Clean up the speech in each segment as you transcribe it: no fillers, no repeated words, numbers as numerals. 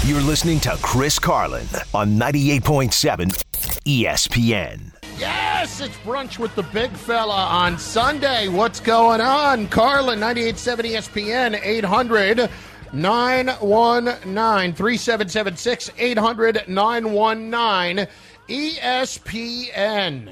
You're listening to Chris Carlin on 98.7 ESPN. Yes, it's Brunch with the Big Fella on Sunday. What's going on? Carlin, 98.7 ESPN, 800-919-3776, 800-919 ESPN.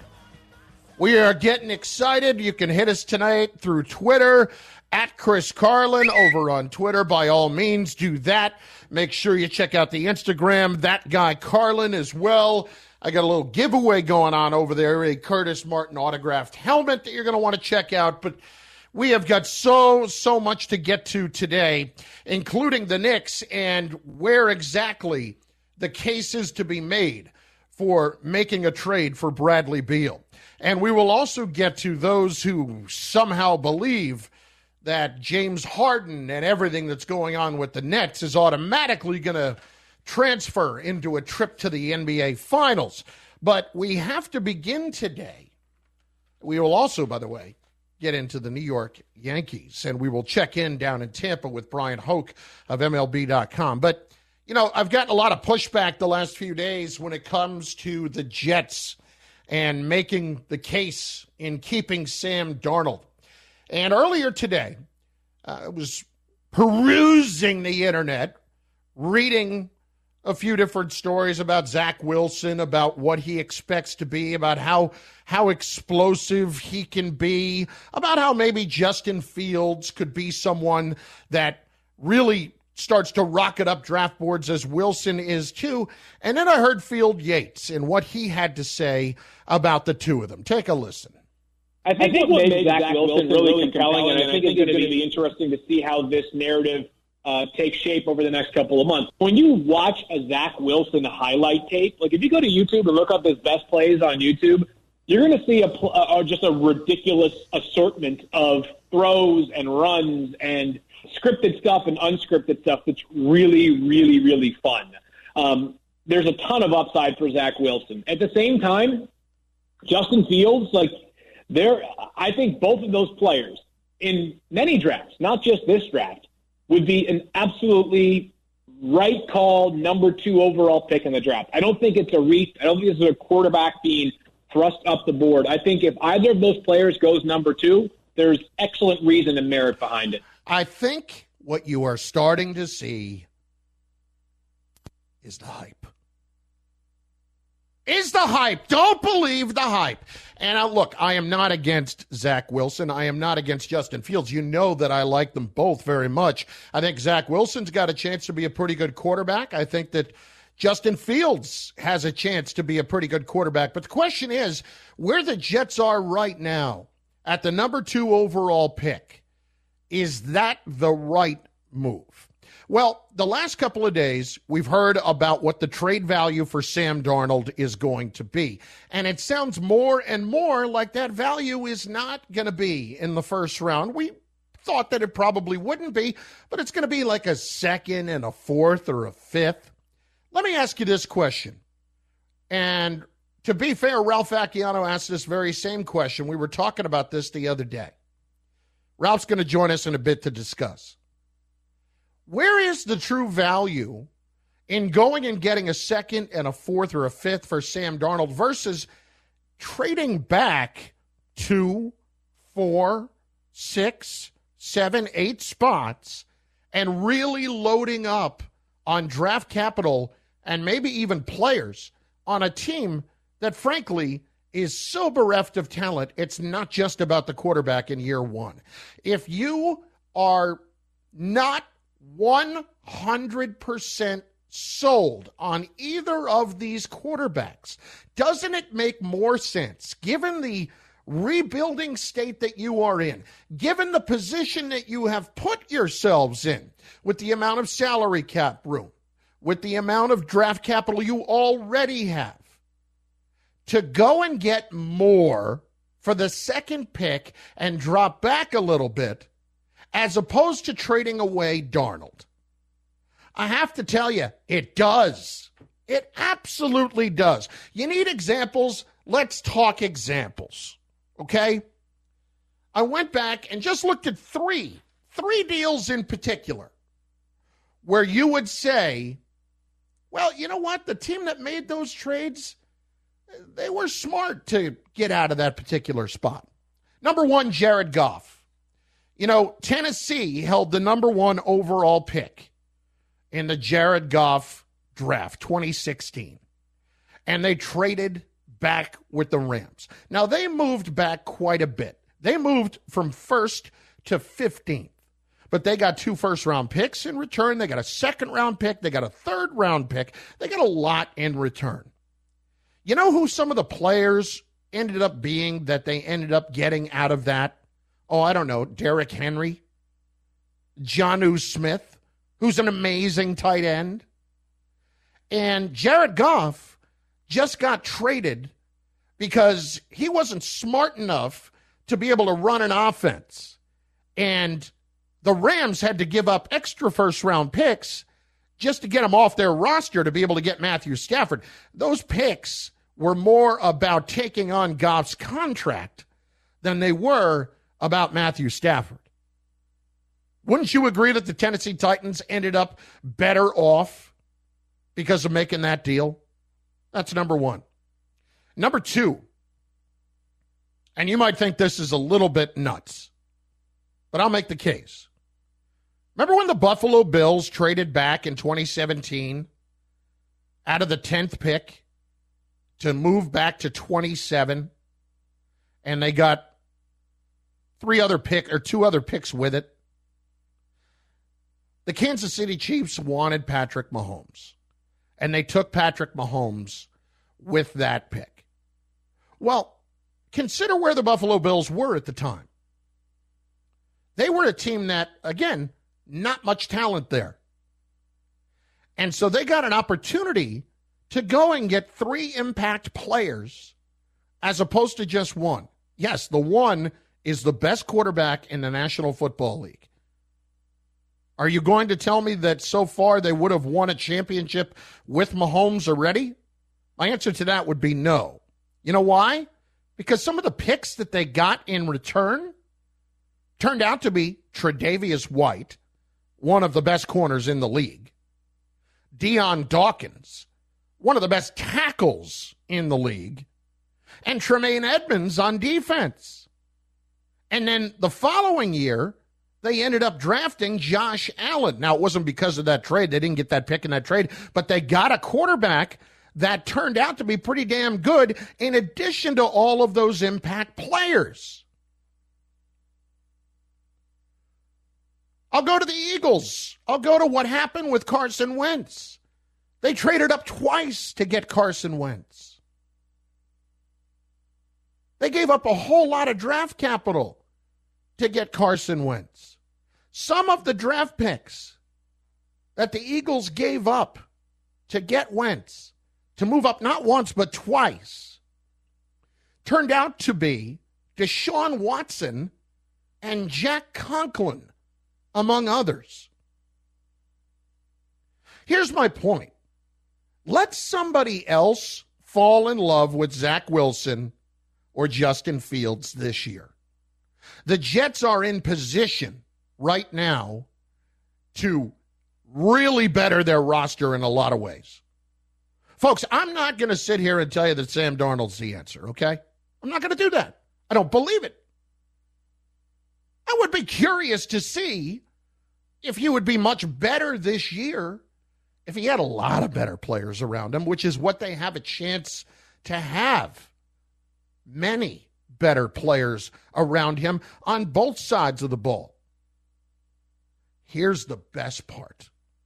We are getting excited. You can hit us tonight through Twitter, at Chris Carlin over on Twitter. By all means, do that. Make sure you check out the Instagram, That Guy Carlin, as well. I got a little giveaway going on over there, a Curtis Martin autographed helmet that you're going to want to check out. But we have got so much to get to today, including the Knicks and where exactly the case is to be made for making a trade for Bradley Beal. And we will also get to those who somehow believe that James Harden and everything that's going on with the Nets is automatically going to transfer into a trip to the NBA Finals. But we have to begin today. We will also, by the way, get into the New York Yankees, and we will check in down in Tampa with Brian Hoke of MLB.com. But, you know, I've gotten a lot of pushback the last few days when it comes to the Jets and making the case in keeping Sam Darnold. And earlier today, I was perusing the internet, reading a few different stories about Zach Wilson, about what he expects to be, about how explosive he can be, about how maybe Justin Fields could be someone that really starts to rocket up draft boards as Wilson is too. And then I heard Field Yates and what he had to say about the two of them. Take a listen. I think what made Zach Wilson really compelling, and I think it's going to be interesting to see how this narrative takes shape over the next couple of months. When you watch a Zach Wilson highlight tape, like if you go to YouTube and look up his best plays on YouTube, you're going to see just a ridiculous assortment of throws and runs and scripted stuff and unscripted stuff that's really, really, really fun. There's a ton of upside for Zach Wilson. At the same time, Justin Fields, I think both of those players in many drafts, not just this draft, would be an absolutely right call number 2 overall pick in the draft. I don't think it's a reach. I don't think it's a quarterback being thrust up the board. I think if either of those players goes number 2, there's excellent reason and merit behind it. I think what you are starting to see is the hype. Don't believe the hype. And look, I am not against Zach Wilson. I am not against Justin Fields. You know that I like them both very much. I think Zach Wilson's got a chance to be a pretty good quarterback. I think that Justin Fields has a chance to be a pretty good quarterback. But the question is, where the Jets are right now at the number 2 overall pick, is that the right move? Well, the last couple of days, we've heard about what the trade value for Sam Darnold is going to be. And it sounds more and more like that value is not going to be in the first round. We thought that it probably wouldn't be, but it's going to be like a second and a fourth or a fifth. Let me ask you this question. And to be fair, Ralph Acciano asked this very same question. We were talking about this the other day. Ralph's going to join us in a bit to discuss. Where is the true value in going and getting a second and a fourth or a fifth for Sam Darnold versus trading back 2, 4, 6, 7, 8 spots and really loading up on draft capital and maybe even players on a team that, frankly, is so bereft of talent, it's not just about the quarterback in year one. If you are not 100% sold on either of these quarterbacks, doesn't it make more sense, given the rebuilding state that you are in, given the position that you have put yourselves in with the amount of salary cap room, with the amount of draft capital you already have, to go and get more for the second pick and drop back a little bit, as opposed to trading away Darnold? I have to tell you, it does. It absolutely does. You need examples? Let's talk examples, okay? I went back and just looked at three deals in particular where you would say Well, you know what? The team that made those trades, they were smart to get out of that particular spot. Number one, Jared Goff. You know, Tennessee held the number one overall pick in the Jared Goff draft, 2016. And they traded back with the Rams. Now, they moved back quite a bit. They moved from 1st to 15th. But they got 2 first-round picks in return. They got a second-round pick. They got a third-round pick. They got a lot in return. You know who some of the players ended up being that they ended up getting out of that? Oh, I don't know, Derrick Henry, Jonnu Smith, who's an amazing tight end. And Jared Goff just got traded because he wasn't smart enough to be able to run an offense. And the Rams had to give up extra first-round picks just to get him off their roster to be able to get Matthew Stafford. Those picks were more about taking on Goff's contract than they were about Matthew Stafford. Wouldn't you agree that the Tennessee Titans ended up better off because of making that deal? That's number one. Number two, and you might think this is a little bit nuts, but I'll make the case. Remember when the Buffalo Bills traded back in 2017 out of the 10th pick to move back to 27, and they got 2 other picks with it? The Kansas City Chiefs wanted Patrick Mahomes, and they took Patrick Mahomes with that pick. Well, consider where the Buffalo Bills were at the time. They were a team that, again, not much talent there. And so they got an opportunity to go and get 3 impact players as opposed to just one. Yes, the one is the best quarterback in the National Football League. Are you going to tell me that so far they would have won a championship with Mahomes already? My answer to that would be no. You know why? Because some of the picks that they got in return turned out to be Tre'Davious White, one of the best corners in the league, Deion Dawkins, one of the best tackles in the league, and Tremaine Edmonds on defense. And then the following year, they ended up drafting Josh Allen. Now, it wasn't because of that trade. They didn't get that pick in that trade, but they got a quarterback that turned out to be pretty damn good in addition to all of those impact players. I'll go to the Eagles. I'll go to what happened with Carson Wentz. They traded up twice to get Carson Wentz. They gave up a whole lot of draft capital to get Carson Wentz. Some of the draft picks that the Eagles gave up to get Wentz, to move up not once but twice, turned out to be Deshaun Watson and Jack Conklin, among others. Here's my point. Let somebody else fall in love with Zach Wilson or Justin Fields this year. The Jets are in position right now to really better their roster in a lot of ways. Folks, I'm not going to sit here and tell you that Sam Darnold's the answer, okay? I'm not going to do that. I don't believe it. I would be curious to see if he would be much better this year if he had a lot of better players around him, which is what they have a chance to have. Many better players around him on both sides of the ball. Here's the best part.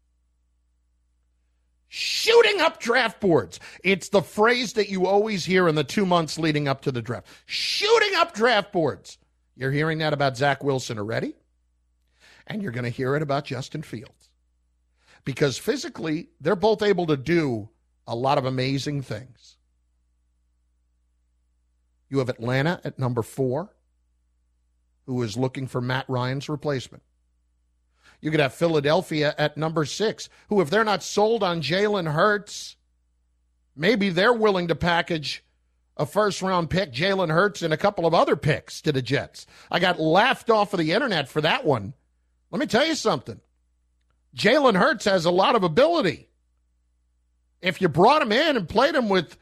Shooting up draft boards. It's the phrase that you always hear in the 2 months leading up to the draft. Shooting up draft boards. You're hearing that about Zach Wilson already, and you're going to hear it about Justin Fields. Because physically, they're both able to do a lot of amazing things. You have Atlanta at number 4, who is looking for Matt Ryan's replacement. You could have Philadelphia at number 6, who, if they're not sold on Jalen Hurts, maybe they're willing to package a first-round pick, Jalen Hurts, and a couple of other picks to the Jets. I got laughed off of the internet for that one. Let me tell you something. Jalen Hurts has a lot of ability. If you brought him in and played him with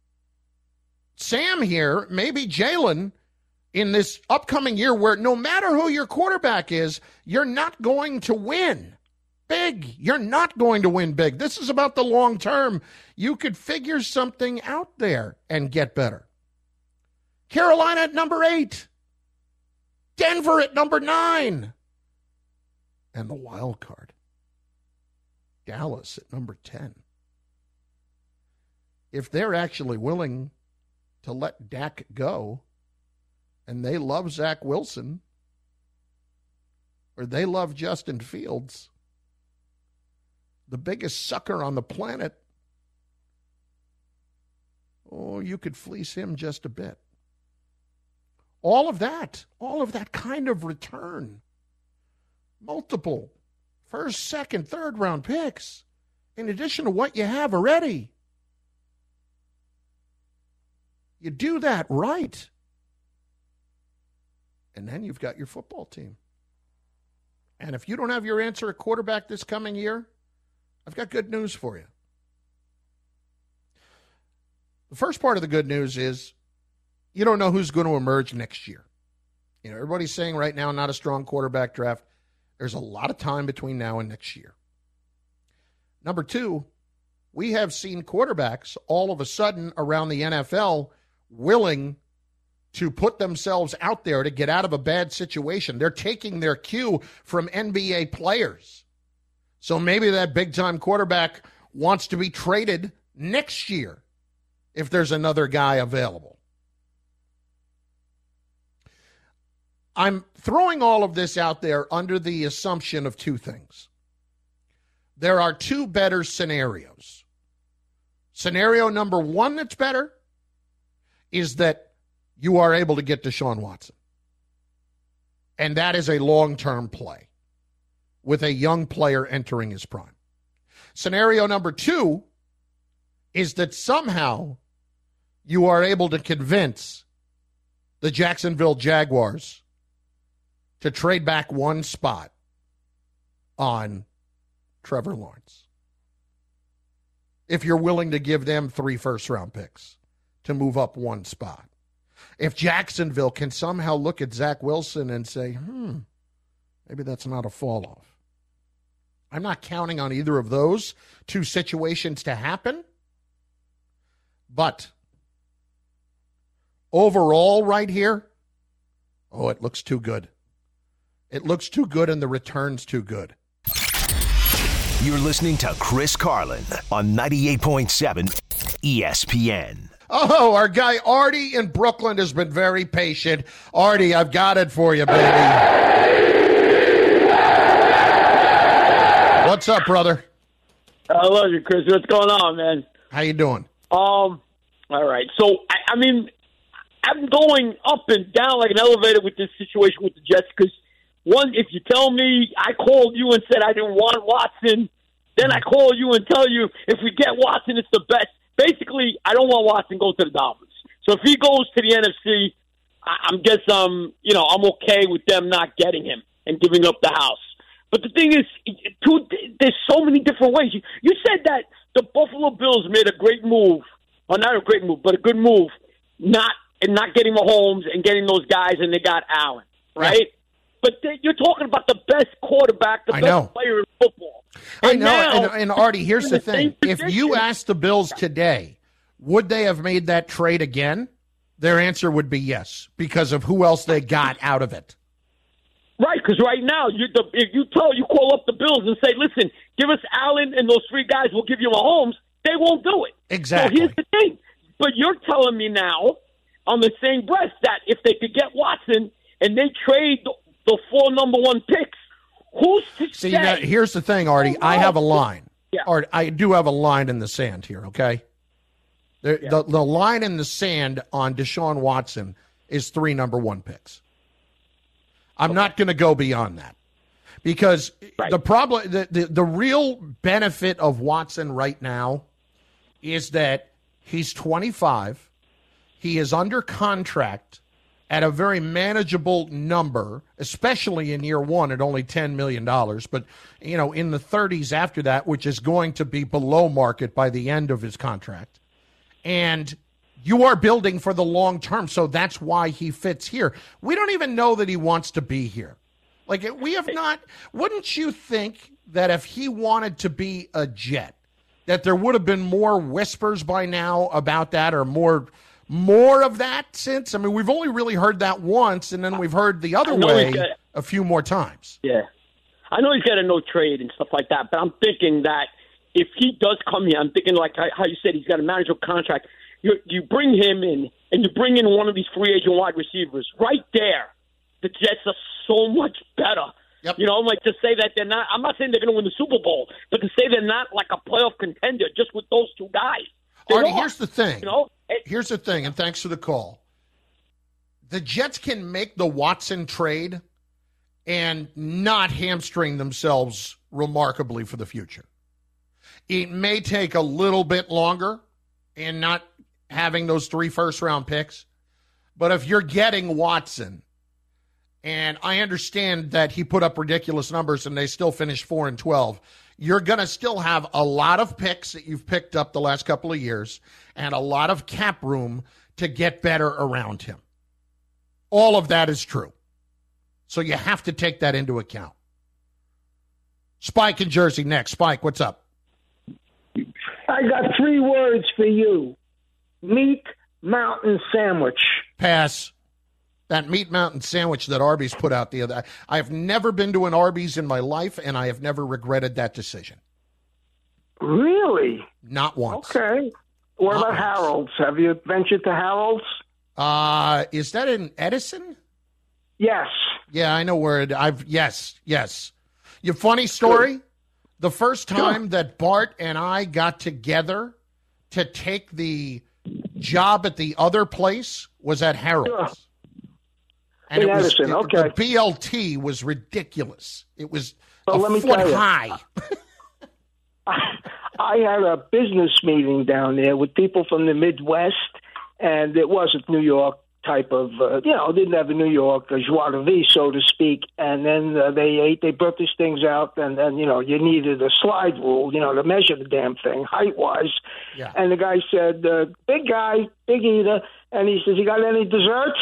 Sam here, maybe Jalen, in this upcoming year where no matter who your quarterback is, you're not going to win big. You're not going to win big. This is about the long term. You could figure something out there and get better. Carolina at number 8. Denver at number 9. And the wild card, Dallas at number 10. If they're actually willing to let Dak go, and they love Zach Wilson, or they love Justin Fields, the biggest sucker on the planet, you could fleece him just a bit. All of that kind of return. Multiple first, second, third round picks, in addition to what you have already. You do that right. And then you've got your football team. And if you don't have your answer at quarterback this coming year, I've got good news for you. The first part of the good news is you don't know who's going to emerge next year. Everybody's saying right now, not a strong quarterback draft. There's a lot of time between now and next year. Number 2, we have seen quarterbacks all of a sudden around the NFL willing to put themselves out there to get out of a bad situation. They're taking their cue from NBA players. So maybe that big-time quarterback wants to be traded next year if there's another guy available. I'm throwing all of this out there under the assumption of 2 things. There are 2 better scenarios. Scenario number 1 that's better is that you are able to get Deshaun Watson. And that is a long-term play with a young player entering his prime. Scenario number 2 is that somehow you are able to convince the Jacksonville Jaguars to trade back 1 spot on Trevor Lawrence. If you're willing to give them 3 first-round picks to move up 1 spot. If Jacksonville can somehow look at Zach Wilson and say, maybe that's not a fall-off. I'm not counting on either of those 2 situations to happen. But overall right here, it looks too good. It looks too good and the return's too good. You're listening to Chris Carlin on 98.7 ESPN. Oh, our guy Artie in Brooklyn has been very patient. Artie, I've got it for you, baby. What's up, brother? I love you, Chris. What's going on, man? How you doing? All right. So, I mean, I'm going up and down like an elevator with this situation with the Jets because, one, if you tell me I called you and said I didn't want Watson, then I call you and tell you if we get Watson, it's the best. Basically, I don't want Watson to go to the Dolphins. So if he goes to the NFC, I'm okay with them not getting him and giving up the house. But the thing is, there's so many different ways. You said that the Buffalo Bills made a great move, or not a great move, but a good move, not getting Mahomes and getting those guys, and they got Allen, right? Yeah. But you're talking about the best quarterback, the best player in football. I know. And Artie, here's the thing. If you asked the Bills today, would they have made that trade again? Their answer would be yes, because of who else they got out of it. Right, because right now, if you call up the Bills and say, listen, give us Allen and those 3 guys, we'll give you Mahomes, they won't do it. Exactly. So here's the thing. But you're telling me now, on the same breath, that if they could get Watson and they trade the 4 number 1 picks, who's to say? See, now, here's the thing, Artie. I have a line. Yeah. Artie, I do have a line in the sand here, okay? The line in the sand on Deshaun Watson is 3 number 1 picks. I'm not going to go beyond that because the problem, the real benefit of Watson right now is that he's 25, he is under contract, at a very manageable number, especially in year one at only $10 million. But, in the 30s after that, which is going to be below market by the end of his contract. And you are building for the long term, so that's why he fits here. We don't even know that he wants to be here. Like, we have not – wouldn't you think that if he wanted to be a Jet, that there would have been more whispers by now about that, or more of that since? I mean, we've only really heard that once, and then we've heard the other way a few more times. Yeah. I know he's got a no trade and stuff like that, but I'm thinking that if he does come here, I'm thinking like how you said he's got a manageable contract. You bring him in, and you bring in one of these free agent wide receivers right there. The Jets are so much better. Yep. Like to say that they're not – I'm not saying they're going to win the Super Bowl, but to say they're not like a playoff contender just with those two guys. Artie, here's the thing. Here's the thing, and thanks for the call. The Jets can make the Watson trade and not hamstring themselves remarkably for the future. It may take a little bit longer in not having those 3 first-round picks, but if you're getting Watson – and I understand that he put up ridiculous numbers and they still finished 4-12. You're going to still have a lot of picks that you've picked up the last couple of years and a lot of cap room to get better around him. All of that is true. So you have to take that into account. Spike in Jersey next. Spike, what's up? I got 3 words for you. Meat Mountain Sandwich. Pass. That Meat Mountain sandwich that Arby's put out the other. I have never been to an Arby's in my life, and I have never regretted that decision. Really? Not once. Okay. What about Harold's? Have you ventured to Harold's? Is that in Edison? Yes. Yeah, I know where it. Yes. Your funny story. Good. The first time that Bart and I got together to take the job at the other place was at Harold's. Sure. And the BLT was ridiculous. It was a foot high. I had a business meeting down there with people from the Midwest, and it wasn't New York type of, didn't have a New York joie de vivre, so to speak. And then they brought these things out, and then, you needed a slide rule, to measure the damn thing height-wise. Yeah. And the guy said, big guy, big eater, and he says, you got any dessert?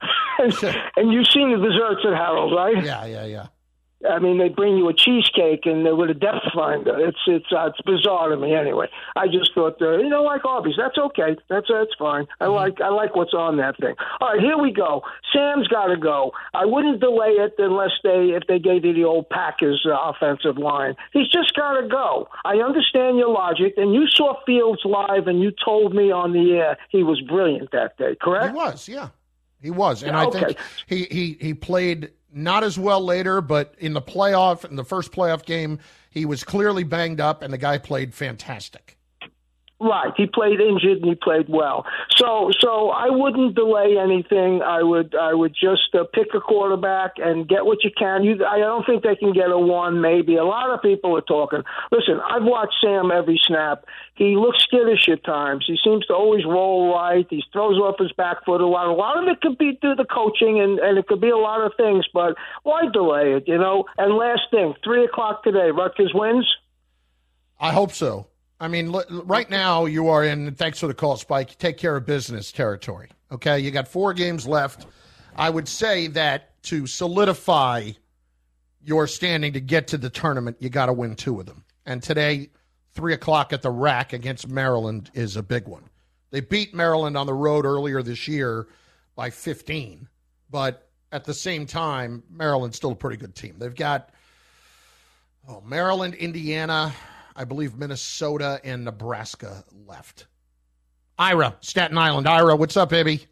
And you've seen the desserts at Harold's, right? Yeah. I mean, they bring you a cheesecake and with a depth finder. It's bizarre to me anyway. I just thought, like Arby's, that's okay. That's fine. I like what's on that thing. All right, here we go. Sam's got to go. I wouldn't delay it unless if they gave you the old Packers offensive line. He's just got to go. I understand your logic, and you saw Fields live, and you told me on the air he was brilliant that day. Correct? He was, yeah. He was, and I think he played not as well later, but in the first playoff game, he was clearly banged up, and the guy played fantastic. Right, he played injured and he played well. So I wouldn't delay anything. I would just pick a quarterback and get what you can. I don't think they can get a 1, maybe. A lot of people are talking. Listen, I've watched Sam every snap. He looks skittish at times. He seems to always roll right. He throws off his back foot a lot. A lot of it could be through the coaching, and it could be a lot of things. But why delay it? And last thing, 3:00 today, Rutgers wins. I hope so. I mean, right now you are in, thanks for the call, Spike, take care of business territory, okay? You got 4 games left. I would say that to solidify your standing to get to the tournament, you got to win 2 of them. And today, 3:00 at the Rack against Maryland is a big one. They beat Maryland on the road earlier this year by 15, but at the same time, Maryland's still a pretty good team. They've got Maryland, Indiana, I believe Minnesota and Nebraska left. Ira, Staten Island. Ira, what's up, baby?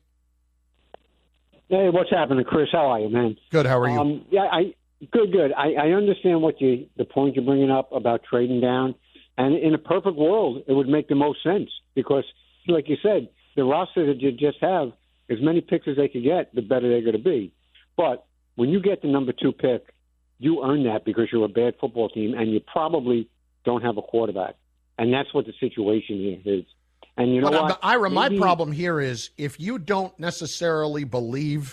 Hey, what's happening, Chris? How are you, man? Good. How are you? Good. I understand the point you're bringing up about trading down, and in a perfect world, it would make the most sense because, like you said, the roster that you just have, as many picks as they could get, the better they're going to be. But when you get the number 2 pick, you earn that because you're a bad football team, and you probably don't have a quarterback. And that's what the situation here is. And you know what? Ira, my problem here is if you don't necessarily believe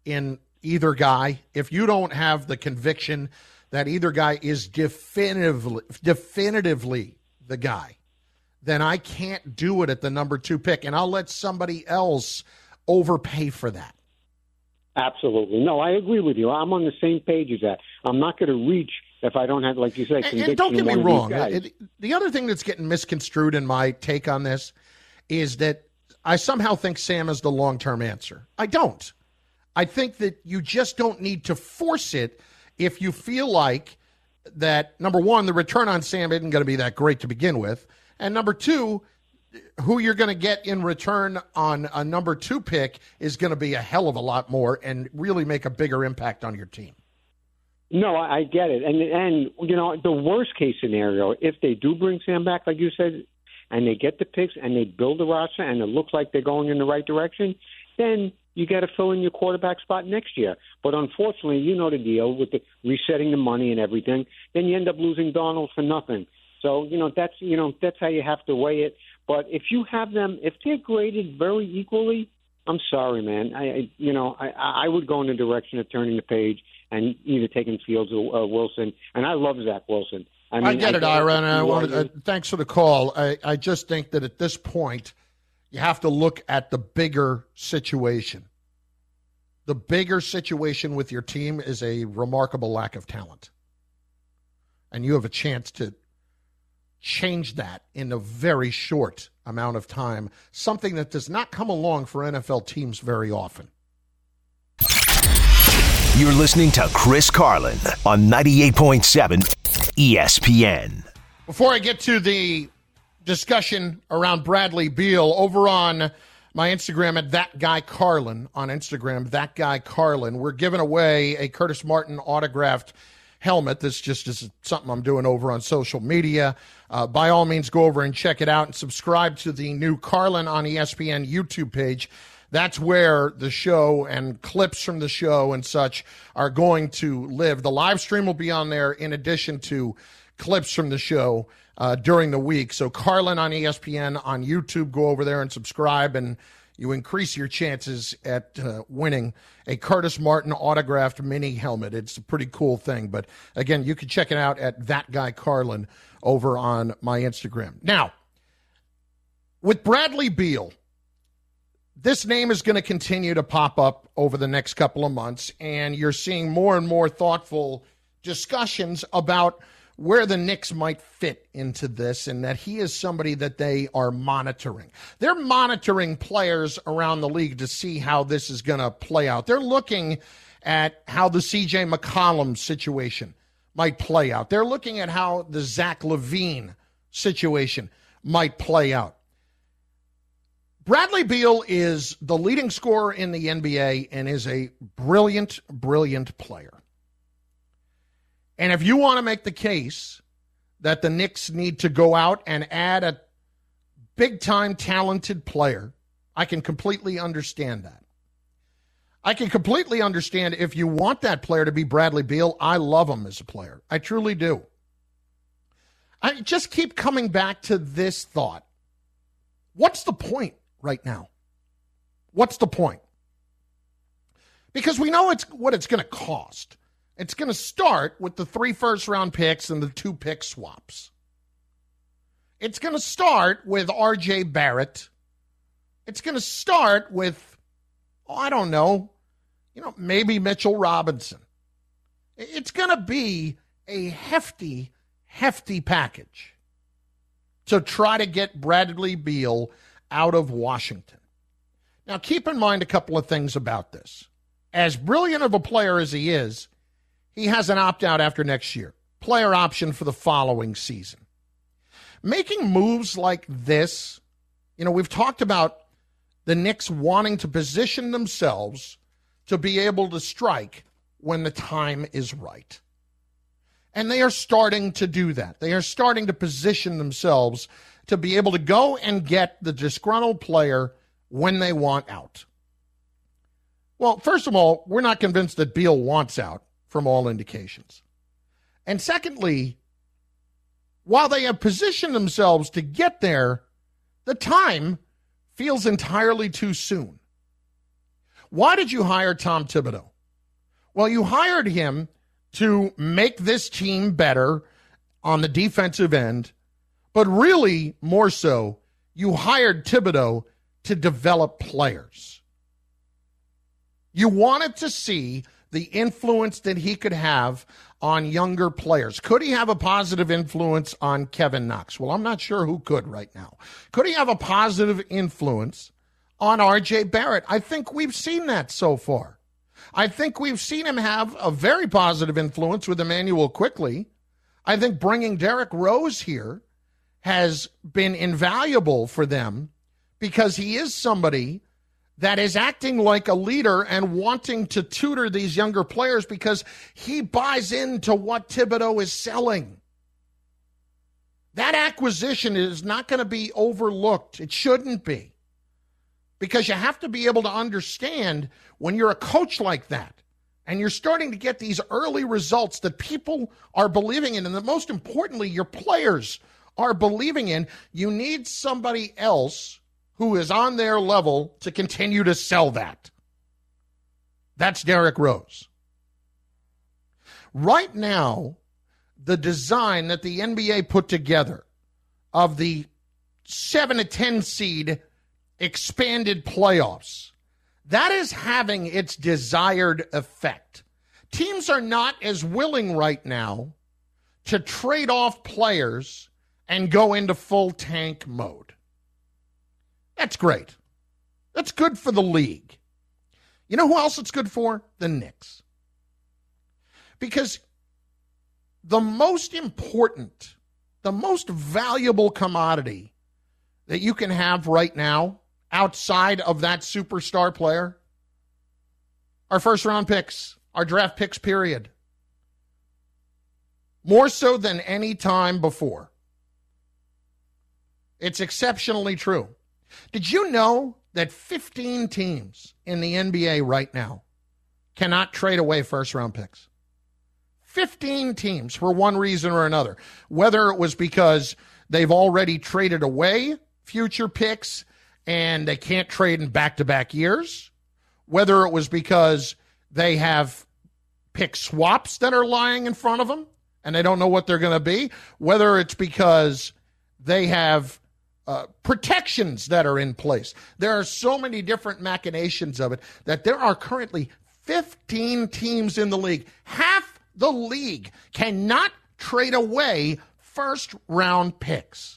in either guy, if you don't have the conviction that either guy is definitively the guy, then I can't do it at the number 2 pick, and I'll let somebody else overpay for that. Absolutely. No, I agree with you. I'm on the same page as that. I'm not going to reach if I don't have, like you say, conviction. And don't get me wrong. The other thing that's getting misconstrued in my take on this is that I somehow think Sam is the long-term answer. I don't. I think that you just don't need to force it if you feel like that, number one, the return on Sam isn't going to be that great to begin with, and number two, who you're going to get in return on a number 2 pick is going to be a hell of a lot more and really make a bigger impact on your team. No, I get it. And you know, the worst case scenario, if they do bring Sam back, like you said, and they get the picks and they build the roster and it looks like they're going in the right direction, then you got to fill in your quarterback spot next year. But unfortunately, you know the deal with the resetting the money and everything, then you end up losing Donald for nothing. So, that's how you have to weigh it. But if you have them, if they're graded very equally, I'm sorry, man. I would go in the direction of turning the page and either taking Fields or Wilson. And I love Zach Wilson. I get it, Ira, and thanks for the call. I just think that at this point, you have to look at the bigger situation. The bigger situation with your team is a remarkable lack of talent. And you have a chance to change that in a very short amount of time, something that does not come along for NFL teams very often. You're listening to Chris Carlin on 98.7 ESPN. Before I get to the discussion around Bradley Beal, over on my Instagram at That Guy Carlin, on Instagram, That Guy Carlin, we're giving away a Curtis Martin autographed helmet. This just is something I'm doing over on social media. By all means, go over and check it out and subscribe to the new Carlin on ESPN YouTube page. That's where the show and clips from the show and such are going to live. The live stream will be on there in addition to clips from the show during the week. So Carlin on ESPN on YouTube, go over there and subscribe, and you increase your chances at winning a Curtis Martin autographed mini helmet. It's a pretty cool thing. But, again, you can check it out at That Guy Carlin over on my Instagram. Now, with Bradley Beal, this name is going to continue to pop up over the next couple of months, and you're seeing more and more thoughtful discussions about where the Knicks might fit into this, and that he is somebody that they are monitoring. They're monitoring players around the league to see how this is going to play out. They're looking at how the C.J. McCollum situation might play out. They're looking at how the Zach LaVine situation might play out. Bradley Beal is the leading scorer in the NBA and is a brilliant, brilliant player. And if you want to make the case that the Knicks need to go out and add a big-time talented player, I can completely understand that. I can completely understand if you want that player to be Bradley Beal. I love him as a player. I truly do. I just keep coming back to this thought. What's the point right now? What's the point? Because we know what it's going to cost. It's going to start with the 3 first-round picks and the 2 pick swaps. It's going to start with R.J. Barrett. It's going to start with, maybe Mitchell Robinson. It's going to be a hefty, hefty package to try to get Bradley Beal out of Washington. Now, keep in mind a couple of things about this. As brilliant of a player as he is, he has an opt-out after next year. Player option for the following season. Making moves like this, we've talked about the Knicks wanting to position themselves to be able to strike when the time is right. And they are starting to do that. They are starting to position themselves to be able to go and get the disgruntled player when they want out. Well, first of all, we're not convinced that Beal wants out from all indications. And secondly, while they have positioned themselves to get there, the time feels entirely too soon. Why did you hire Tom Thibodeau? Well, you hired him to make this team better on the defensive end, but really more so, you hired Thibodeau to develop players. You wanted to see the influence that he could have on younger players. Could he have a positive influence on Kevin Knox? Well, I'm not sure who could right now. Could he have a positive influence on R.J. Barrett? I think we've seen that so far. I think we've seen him have a very positive influence with Emmanuel Quickley. I think bringing Derrick Rose here has been invaluable for them because he is somebody that is acting like a leader and wanting to tutor these younger players because he buys into what Thibodeau is selling. That acquisition is not going to be overlooked. It shouldn't be. Because you have to be able to understand when you're a coach like that and you're starting to get these early results that people are believing in, and that most importantly, your players are believing in, you need somebody else who is on their level to continue to sell that. That's Derrick Rose. Right now, the design that the NBA put together of the 7 to 10 seed expanded playoffs, that is having its desired effect. Teams are not as willing right now to trade off players and go into full tank mode. That's great. That's good for the league. You know who else it's good for? The Knicks. Because the most important, the most valuable commodity that you can have right now outside of that superstar player are first-round picks, our draft picks, period. More so than any time before. It's exceptionally true. Did you know that 15 teams in the NBA right now cannot trade away first-round picks? 15 teams for one reason or another. Whether it was because they've already traded away future picks and they can't trade in back-to-back years, whether it was because they have pick swaps that are lying in front of them and they don't know what they're going to be, whether it's because they have protections that are in place. There are so many different machinations of it that there are currently 15 teams in the league. Half the league cannot trade away first-round picks.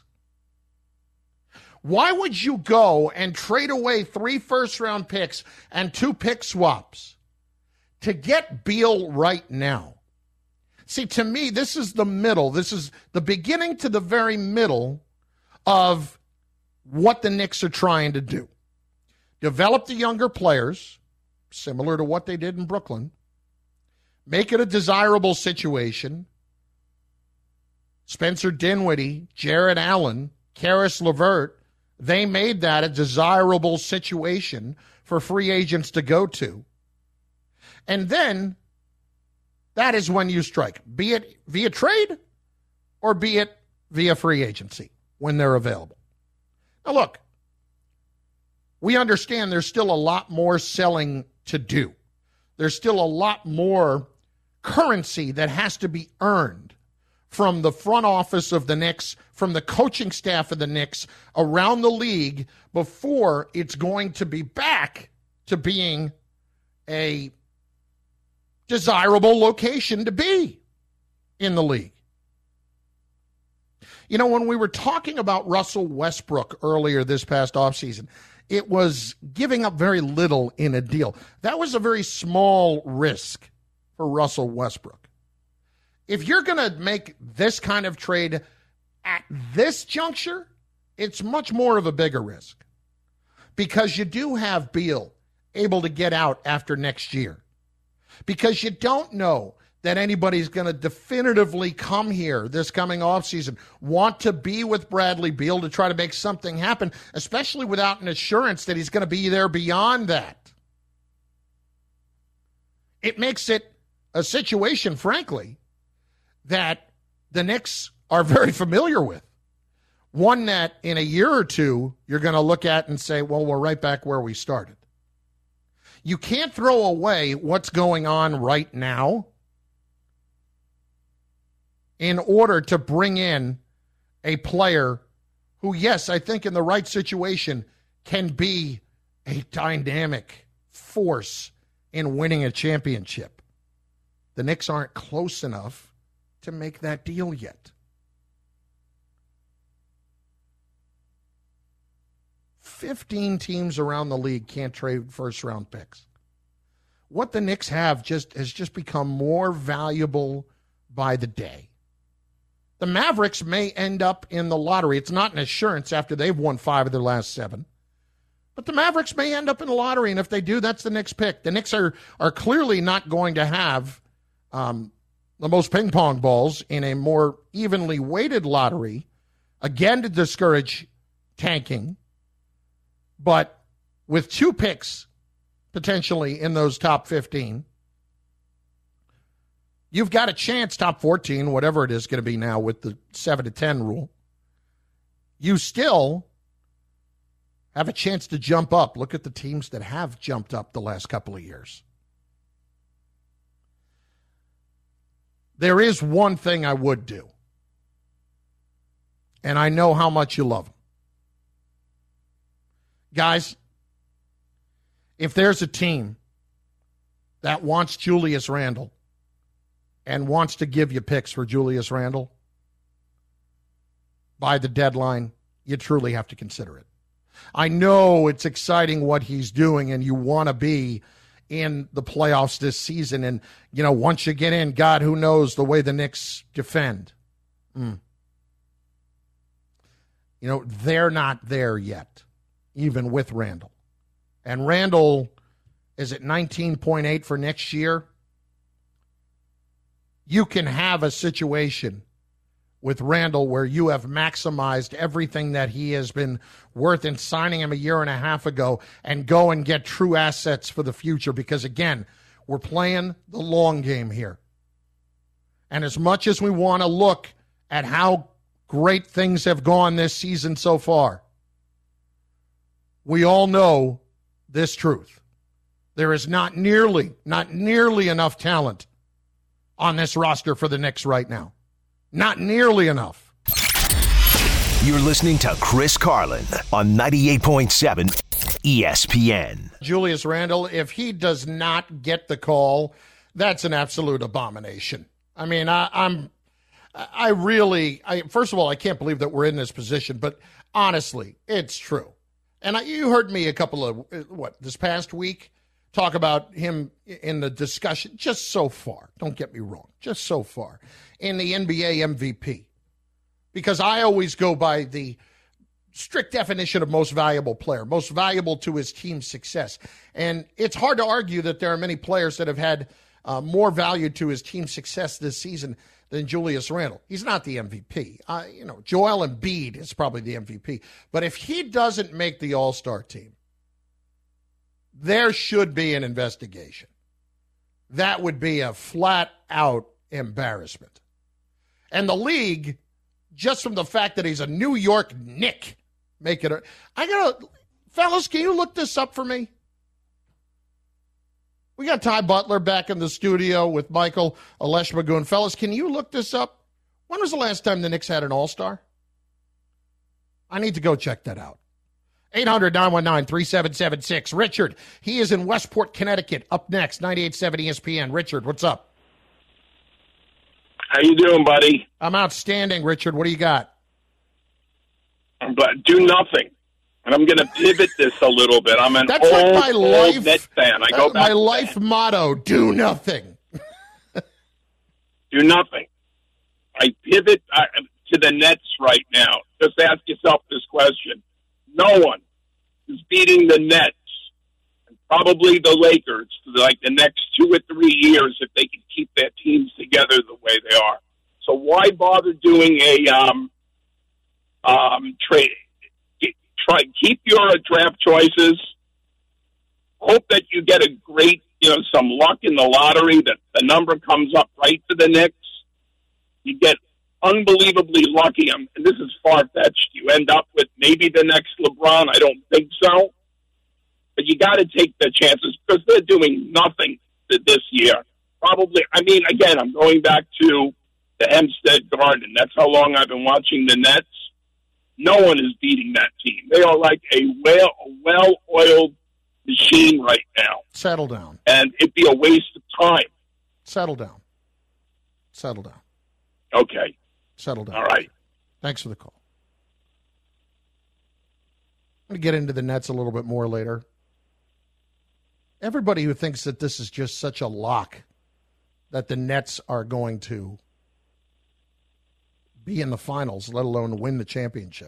Why would you go and trade away 3 first-round picks and 2 pick swaps to get Beal right now? See, to me, this is the middle. This is the beginning to the very middle of what the Knicks are trying to do. Develop the younger players, similar to what they did in Brooklyn. Make it a desirable situation. Spencer Dinwiddie, Jarrett Allen, Karis LeVert, they made that a desirable situation for free agents to go to. And then that is when you strike, be it via trade or be it via free agency when they're available. Now, look, we understand there's still a lot more selling to do. There's still a lot more currency that has to be earned from the front office of the Knicks, from the coaching staff of the Knicks, around the league before it's going to be back to being a desirable location to be in the league. You know, when we were talking about Russell Westbrook earlier this past offseason, it was giving up very little in a deal. That was a very small risk for Russell Westbrook. If you're going to make this kind of trade at this juncture, it's much more of a bigger risk because you do have Beal able to get out after next year, because you don't know that anybody's going to definitively come here this coming offseason, want to be with Bradley Beal to try to make something happen, especially without an assurance that he's going to be there beyond that. It makes it a situation, frankly, that the Knicks are very familiar with. One that in a year or two, you're going to look at and say, well, we're right back where we started. You can't throw away what's going on right now in order to bring in a player who, yes, I think in the right situation can be a dynamic force in winning a championship. The Knicks aren't close enough to make that deal yet. 15 teams around the league can't trade first-round picks. What the Knicks have has just become more valuable by the day. The Mavericks may end up in the lottery. It's not an assurance after they've won 5 of their last 7. But the Mavericks may end up in the lottery, and if they do, that's the Knicks pick. The Knicks are clearly not going to have the most ping-pong balls in a more evenly weighted lottery, again to discourage tanking. But with 2 picks potentially in those top 15, you've got a chance, top 14, whatever it is going to be now with the 7-10 rule. You still have a chance to jump up. Look at the teams that have jumped up the last couple of years. There is one thing I would do, and I know how much you love them. Guys, if there's a team that wants Julius Randle and wants to give you picks for Julius Randle by the deadline, you truly have to consider it. I know it's exciting what he's doing, and you want to be in the playoffs this season. And, once you get in, God, who knows the way the Knicks defend. They're not there yet, even with Randle. And Randle is at 19.8 for next year. You can have a situation with Randle where you have maximized everything that he has been worth in signing him a year and a half ago and go and get true assets for the future because, again, we're playing the long game here. And as much as we want to look at how great things have gone this season so far, we all know this truth. There is not nearly enough talent on this roster for the Knicks right now. Not nearly enough. You're listening to Chris Carlin on 98.7 ESPN. Julius Randle, if he does not get the call, that's an absolute abomination. I mean, first of all, I can't believe that we're in this position, but honestly, it's true. And you heard me this past week, talk about him in the discussion just so far. Don't get me wrong, just so far in the NBA MVP. Because I always go by the strict definition of most valuable player, most valuable to his team's success. And it's hard to argue that there are many players that have had more value to his team's success this season than Julius Randle. He's not the MVP. Joel Embiid is probably the MVP. But if he doesn't make the All-Star team, there should be an investigation. That would be a flat-out embarrassment. And the league, just from the fact that he's a New York Knick, fellas, can you look this up for me? We got Ty Butler back in the studio with Michael Aleshmagoon. Fellas, can you look this up? When was the last time the Knicks had an All-Star? I need to go check that out. 800-919-3776. Richard, he is in Westport, Connecticut. Up next, 98.7 ESPN. Richard, what's up? How you doing, buddy? I'm outstanding, Richard. What do you got? But do nothing. And I'm going to pivot this a little bit. I'm an old Nets fan. I go back my life motto, do nothing. Do nothing. I pivot to the Nets right now. Just ask yourself this question. No one is beating the Nets and probably the Lakers for like the next 2 or 3 years if they can keep their teams together the way they are. So why bother doing a trade? Keep your draft choices. Hope that you get a great, some luck in the lottery, that the number comes up right to the Knicks. You get unbelievably lucky, and this is far-fetched. You end up with maybe the next LeBron. I don't think so. but you got to take the chances because they're doing nothing this year. Probably, I mean, again, I'm going back to the Hempstead Garden. That's how long I've been watching the Nets. No one is beating that team. They are like a well-oiled machine right now. Settle down. And it'd be a waste of time. Settle down. Settle down. Okay. Settle down. All right. Thanks for the call. I'm going to get into the Nets a little bit more later. Everybody who thinks that this is just such a lock that the Nets are going to be in the finals, let alone win the championship.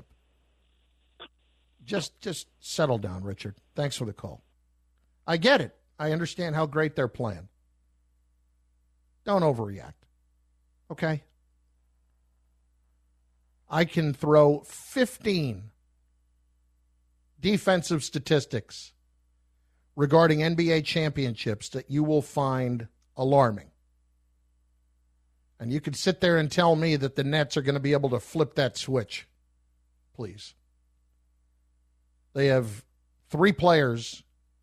Just settle down, Richard. Thanks for the call. I get it. I understand how great they're playing. Don't overreact. Okay? I can throw 15 defensive statistics regarding NBA championships that you will find alarming. And you can sit there and tell me that the Nets are going to be able to flip that switch. Please. They have 3 players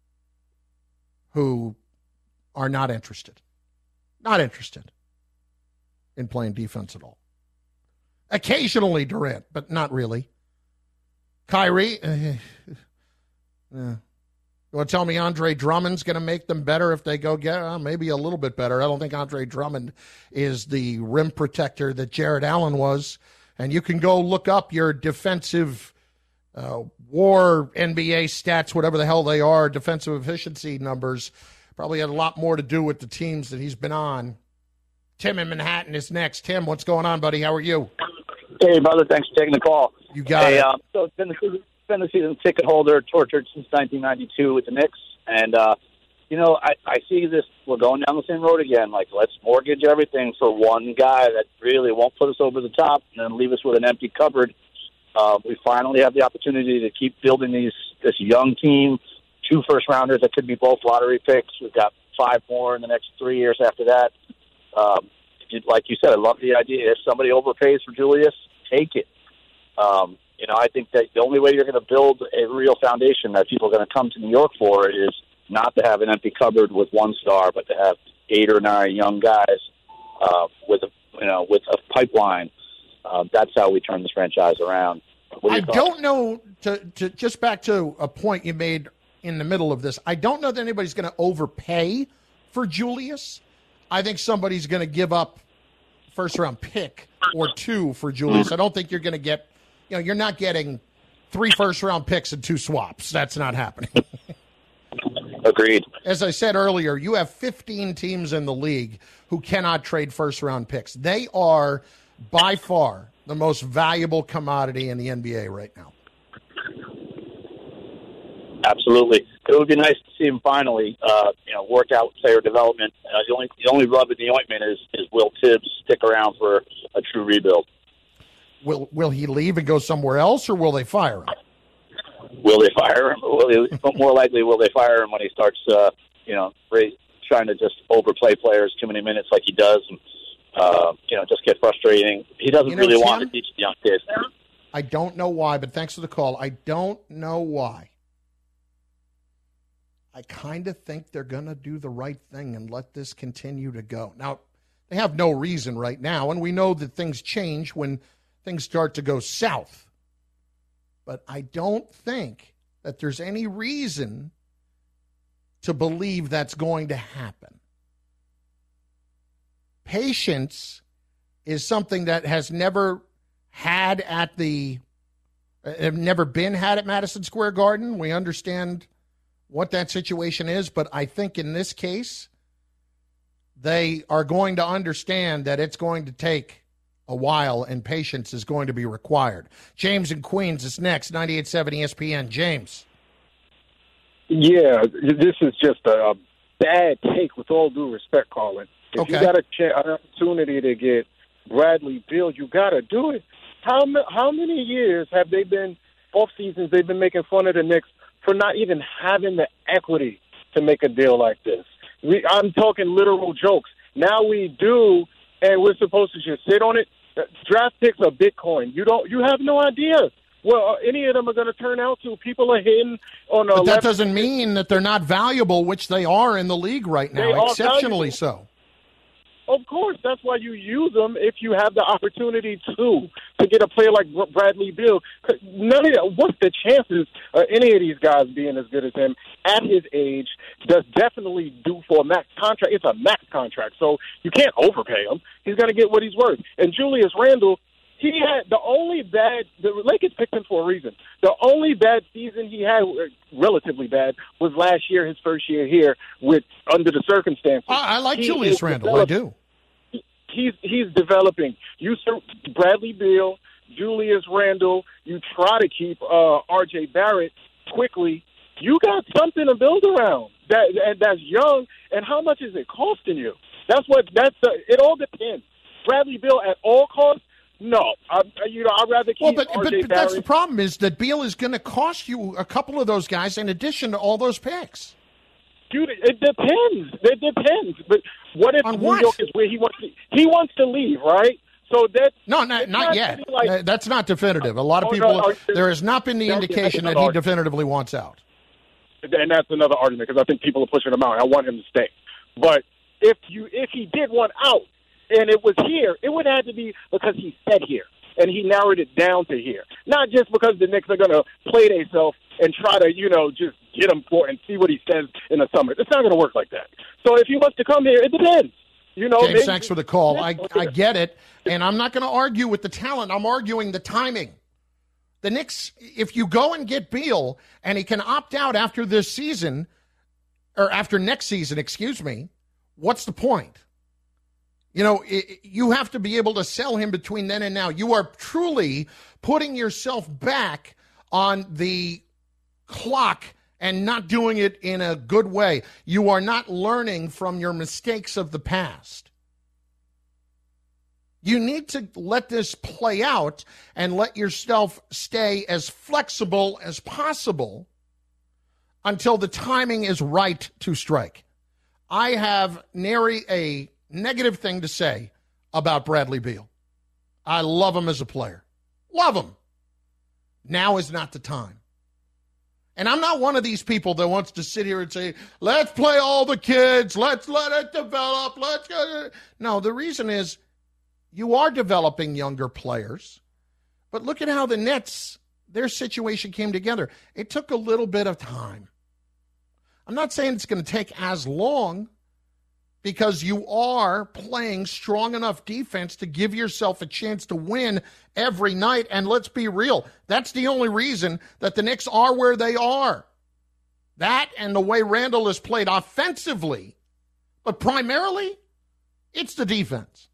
who are not interested. Not interested in playing defense at all. Occasionally Durant, but not really. Kyrie, you want to tell me Andre Drummond's going to make them better if they go get maybe a little bit better. I don't think Andre Drummond is the rim protector that Jared Allen was. And you can go look up your defensive WAR NBA stats, whatever the hell they are, defensive efficiency numbers. Probably had a lot more to do with the teams that he's been on. Tim in Manhattan is next. Tim, what's going on, buddy? How are you? Hey, brother. Thanks for taking the call. You got it. So it's been the season ticket holder, tortured since 1992 with the Knicks. And, I see this. We're going down the same road again. Like, let's mortgage everything for one guy that really won't put us over the top and then leave us with an empty cupboard. We finally have the opportunity to keep building this young team, 2 first-rounders that could be both lottery picks. We've got 5 more in the next 3 years after that. Like you said, I love the idea. If somebody overpays for Julius, take it. I think that the only way you're going to build a real foundation that people are going to come to New York for is not to have an empty cupboard with 1 star, but to have 8 or 9 young guys with a pipeline. That's how we turn this franchise around. I don't know, to just back to a point you made in the middle of this, I don't know that anybody's going to overpay for Julius. I think somebody's going to give up first-round pick or 2 for Julius. I don't think you're going to get, you're not getting 3 first-round picks and 2 swaps. That's not happening. Agreed. As I said earlier, you have 15 teams in the league who cannot trade first-round picks. They are, by far, the most valuable commodity in the NBA right now. Absolutely. It would be nice to see him finally, work out player development. The only rub in the ointment is will Tibbs stick around for a true rebuild? Will he leave and go somewhere else, or will they fire him? Will they fire him? More likely, will they fire him when he starts, trying to just overplay players too many minutes like he does, and just get frustrating. He doesn't really want to teach the young kids. I don't know why, but thanks for the call. I don't know why. I kind of think they're going to do the right thing and let this continue to go. Now, they have no reason right now, and we know that things change when things start to go south. But I don't think that there's any reason to believe that's going to happen. Patience is something that has never been had at Madison Square Garden. We understand what that situation is, but I think in this case, they are going to understand that it's going to take a while and patience is going to be required. James in Queens is next, 98.7 ESPN. James. Yeah, this is just a bad take with all due respect, Colin. If you got an opportunity to get Bradley Beal, you got to do it. How many years have they been, off seasons, they've been making fun of the Knicks for not even having the equity to make a deal like this? I'm talking literal jokes. Now we do, and we're supposed to just sit on it. Draft picks are Bitcoin. You have no idea well, any of them are going to turn out to. People are hitting on the But that left. doesn't mean that they're not valuable, which they are in the league right They now, are exceptionally valuable. so. Of course, that's why you use them if you have the opportunity to get a player like Bradley Beal. None of that. What's the chances of any of these guys being as good as him at his age? Does definitely do for a max contract. It's a max contract, so you can't overpay him. He's going to get what he's worth. And Julius Randle, he had the Lakers picked him for a reason. The only bad season he had, relatively bad, was last year, his first year here, under the circumstances. I like Julius Randle. I do. He's developing. You Bradley Beal, Julius Randle. You try to keep R.J. Barrett quickly. You got something to build around. That's young. And how much is it costing you? It all depends. Bradley Beal at all costs. No, I'd rather keep but R.J. Barrett. That's the problem is that Beal is going to cost you a couple of those guys in addition to all those picks. Dude, it depends. It depends. But what if New York is where he wants to leave, right? So that not yet. That's not definitive. A lot of people. There has not been the indication that he definitively wants out. And that's another argument because I think people are pushing him out. I want him to stay. But if he did want out and it was here, it would have to be because he said here and he narrowed it down to here, not just because the Knicks are going to play themselves and try to just get him for and see what he says in the summer. It's not going to work like that. So if he wants to come here, it depends. James, thanks for the call. I get it, and I'm not going to argue with the talent. I'm arguing the timing. The Knicks, if you go and get Beal and he can opt out after this season, or after next season, excuse me, what's the point? You have to be able to sell him between then and now. You are truly putting yourself back on the clock and not doing it in a good way. You are not learning from your mistakes of the past. You need to let this play out and let yourself stay as flexible as possible until the timing is right to strike. I have nary a negative thing to say about Bradley Beal. I love him as a player. Love him. Now is not the time. And I'm not one of these people that wants to sit here and say, let's play all the kids, let's let it develop, let's go. No, the reason is you are developing younger players. But look at how the Nets, their situation came together. It took a little bit of time. I'm not saying it's going to take as long because you are playing strong enough defense to give yourself a chance to win every night. And let's be real, that's the only reason that the Knicks are where they are. That and the way Randle has played offensively, but primarily, it's the defense.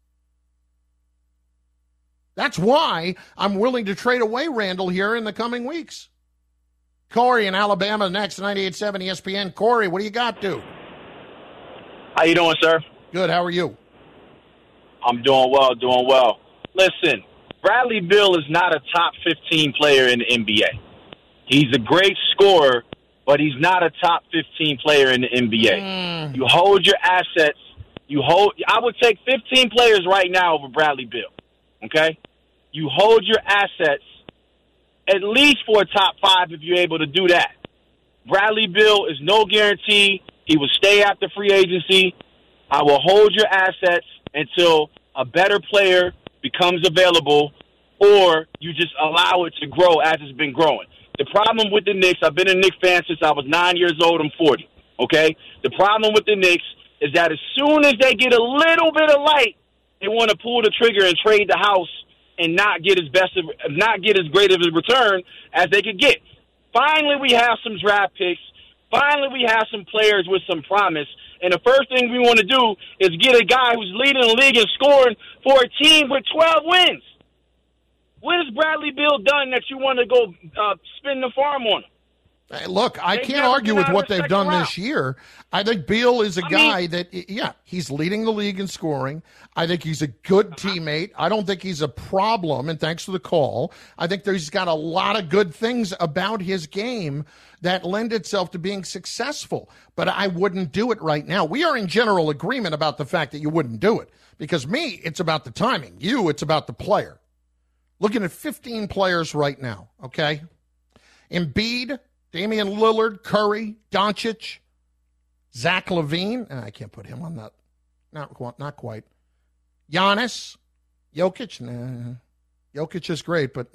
That's why I'm willing to trade away Randle here in the coming weeks. Corey in Alabama next, 98.7 ESPN. Corey, what do you got, dude? How you doing, sir? Good. How are you? I'm doing well. Listen, Bradley Beal is not a top 15 player in the NBA. He's a great scorer, but he's not a top 15 player in the NBA. You hold your assets. I would take 15 players right now over Bradley Beal, okay? You hold your assets at least for a top 5 if you're able to do that. Bradley Beal is no guarantee. He will stay after free agency. I will hold your assets until a better player becomes available or you just allow it to grow as it's been growing. The problem with the Knicks, I've been a Knicks fan since I was 9 years old. I'm 40, okay? The problem with the Knicks is that as soon as they get a little bit of light, they want to pull the trigger and trade the house and not get as great of a return as they could get. Finally, we have some draft picks. Finally, we have some players with some promise. And the first thing we want to do is get a guy who's leading the league in scoring for a team with 12 wins. What has Bradley Beal done that you want to go spin the farm on him? Hey, look, I can't argue with what they've done this year. I think Beal is a guy that, he's leading the league in scoring. I think he's a good teammate. I don't think he's a problem, and thanks for the call. I think he's got a lot of good things about his game that lend itself to being successful, but I wouldn't do it right now. We are in general agreement about the fact that you wouldn't do it, because me, it's about the timing. You, it's about the player. Looking at 15 players right now, okay? Embiid, Damian Lillard, Curry, Doncic, Zach LaVine. I can't put him on that. Not quite. Giannis, Jokic. Nah. Jokic is great, but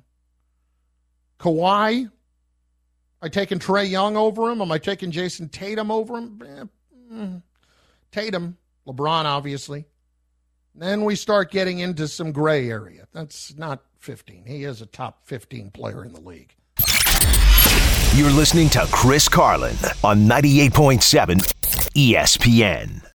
Kawhi. Am I taking Trae Young over him? Am I taking Jason Tatum over him? Tatum. LeBron, obviously. Then we start getting into some gray area. That's not 15. He is a top 15 player in the league. You're listening to Chris Carlin on 98.7 ESPN.